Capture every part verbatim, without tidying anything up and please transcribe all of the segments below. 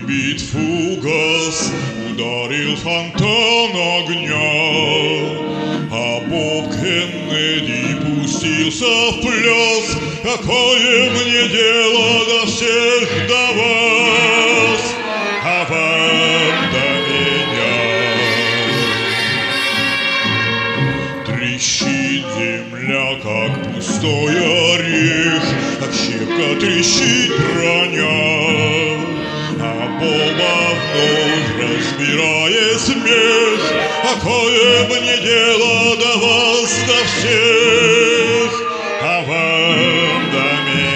Выбит фугас, ударил фонтан огня, а Боб Кеннеди пустился в пляс. Какое мне дело до всех, до вас, а вам до меня? Трещит земля, как пустой орех, как щепка трещит броня. А Боба вновь разбирает смех. Какое мне дело до вас, до всех, а вам до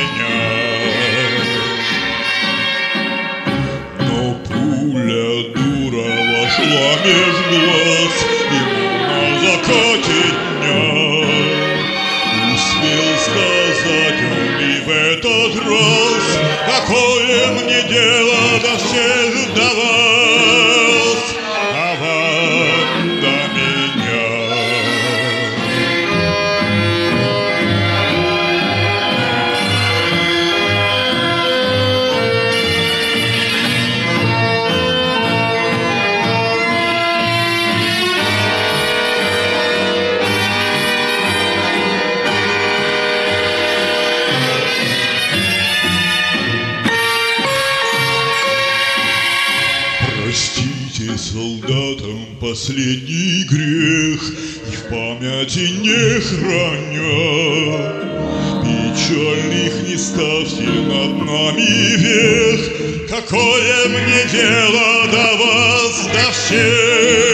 меня? Но пуля дура вошла меж глаз ему на закате дня. Успел сказать он и в этот раз: какое мне дело до всех, до вас, а вам до меня? Простите солдатам последний грех, и в памяти не храня. Печальных не ставьте над нами век. Какое мне дело до вас, до всех?